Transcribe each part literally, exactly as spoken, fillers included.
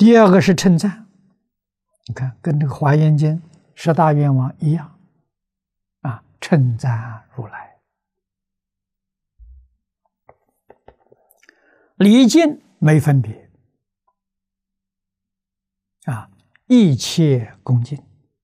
第二个是称赞，你看跟这个《华严经》十大愿望一样啊，称赞如来。礼敬没分别啊，一切恭敬。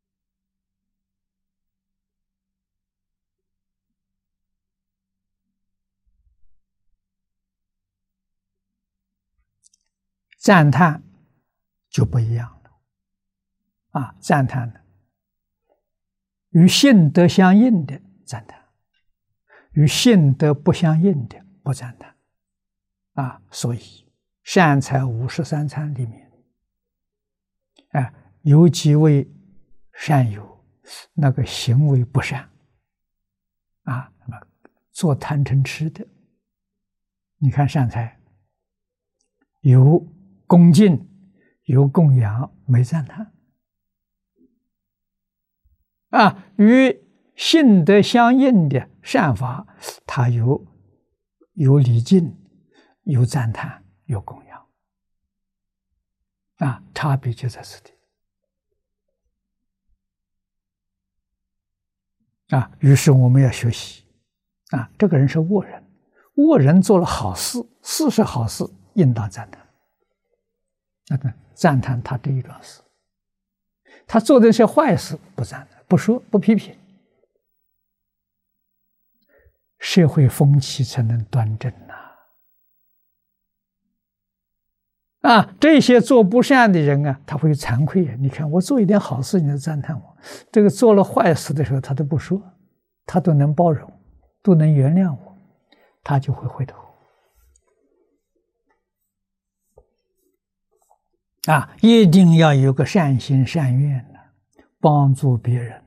赞叹就不一样了啊！赞叹的与性德相应的赞叹，与性德不相应的不赞叹啊！所以善财五十三参里面，啊，有几位善友那个行为不善啊，那么做贪嗔痴的，你看善财有恭敬，有供养，没赞叹啊。与性德相应的善法，它有有礼敬，有赞叹，有供养啊，差别就在此地啊。于是我们要学习啊，这个人是恶人，恶人做了好事，事是好事，应当赞叹。那个赞叹他这一桩事，他做的是坏事，不赞叹，不说，不批评，社会风气才能端正呐。啊，这些做不善的人啊，他会惭愧啊。你看我做一点好事，你就赞叹我；这个做了坏事的时候，他都不说，他都能包容，都能原谅我，他就会回头。啊，一定要有个善心善愿的，帮助别人，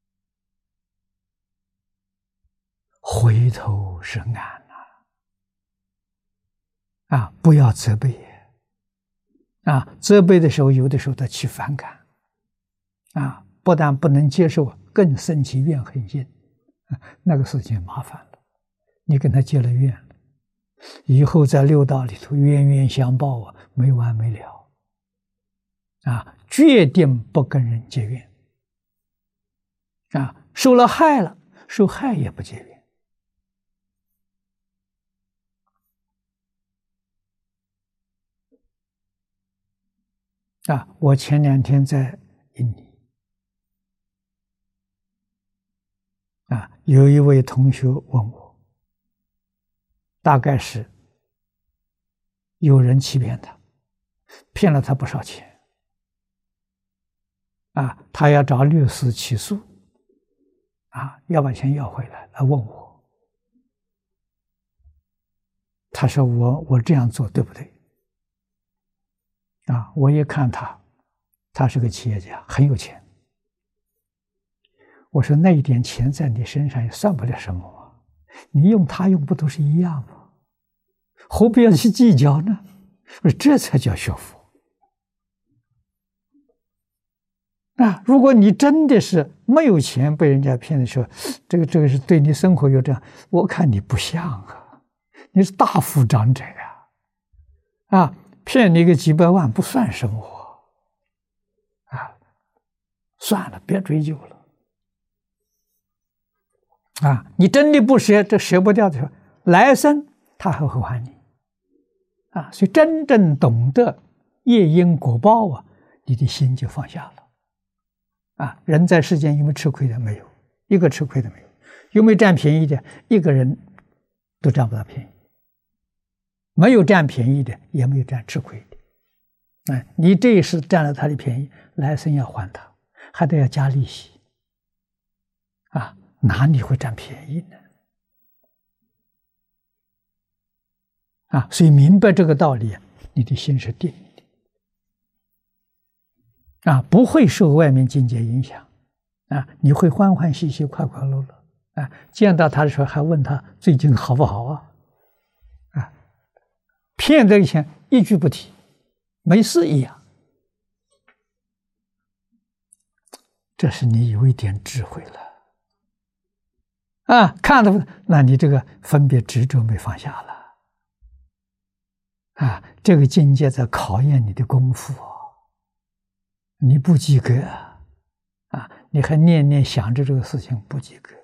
回头是岸呐！啊，不要责备啊！责备的时候，有的时候他起反感啊，不但不能接受，更生起怨恨心，啊，那个事情麻烦了。你跟他结了怨了，以后在六道里头冤冤相报啊，没完没了。啊，决定不跟人结怨啊！受了害了，受害也不结怨啊！我前两天在印尼啊，有一位同学问我，大概是有人欺骗他，骗了他不少钱。啊，他要找律师起诉，啊，要把钱要回来，来问我。他说我我这样做对不对？啊，我一看他，他是个企业家，很有钱。我说那一点钱在你身上也算不了什么嘛，你用他用不都是一样吗？何必要去计较呢？我说这才叫学佛。啊，如果你真的是没有钱被人家骗的时候，这个这个是对你生活有这样，我看你不像啊，你是大富长者呀，啊，骗你个几百万不算什么，啊，算了，别追究了，啊，你真的不舍，这舍不掉的时候，来生他还会还你，啊，所以真正懂得业因果报啊，你的心就放下了。啊，人在世间有没有吃亏的？没有，一个吃亏的没有。有没有占便宜的？一个人都占不到便宜。没有占便宜的，也没有占吃亏的。哎，你这一世占了他的便宜，来生要还他，还得要加利息。啊，哪里会占便宜呢？啊，所以明白这个道理，你的心是定的。啊，不会受外面境界影响，啊，你会欢欢喜喜、快快乐乐，啊，见到他的时候还问他最近好不好啊，啊，骗这个钱一句不提，没事一样，这是你有一点智慧了，啊，看到那你这个分别执着没放下了，啊，这个境界在考验你的功夫啊。 你不及格啊！啊，你还念念想着这个事情不及格。